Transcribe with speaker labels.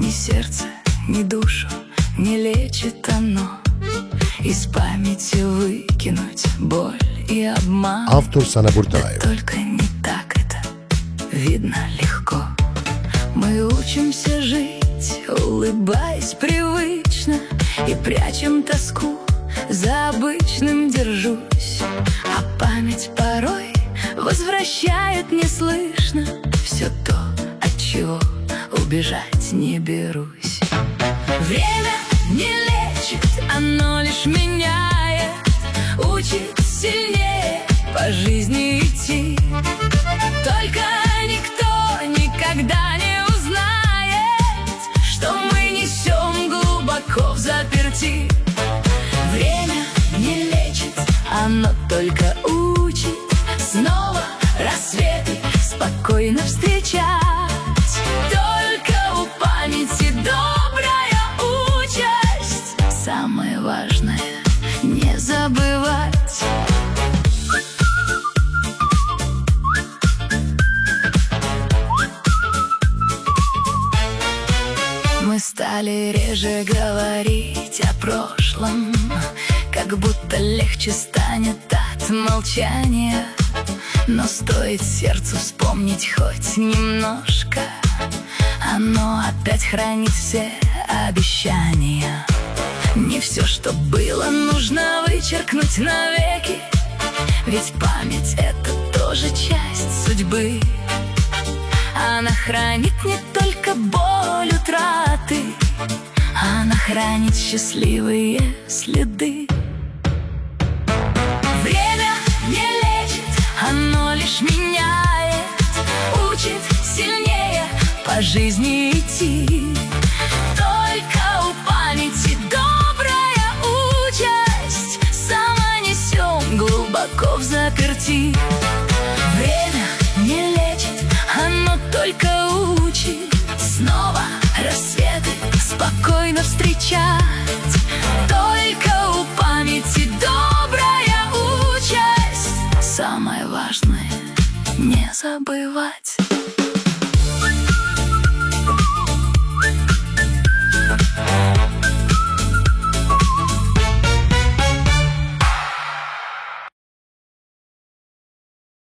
Speaker 1: Ни сердце, ни душу не лечит оно. Из памяти выкинуть боль и обман.
Speaker 2: Автор Sana Burtaev.
Speaker 1: Только не так это видно легко. Мы учимся жить, улыбаясь привычно, и прячем тоску, за обычным держусь. А память порой возвращает неслышно все то, от чего убежать не берусь. Время не лечит, оно лишь меняет, учит сильнее по жизни идти. Только никто никогда не узнает, что мы несем глубоко взаперти. Время не лечит, оно только учит снова рассветы спокойно встречать. Только у памяти добрая участь, самое важное — не забывать. Мы стали реже говорить о прошлом, как будто легче станет от молчания. Но стоит сердцу вспомнить хоть немножко, оно опять хранит все обещания. Не все, что было, нужно вычеркнуть навеки, ведь память — это тоже часть судьбы. Она хранит не только боль утраты, она хранит счастливые следы. Время не лечит, оно лишь меняет, учит сильнее по жизни идти. Только у памяти добрая участь, сама несем глубоко взаперти. Время не лечит, оно только учит снова рассветы спокойно встречать. Только у памяти добрая участь, самое важное — не забывать.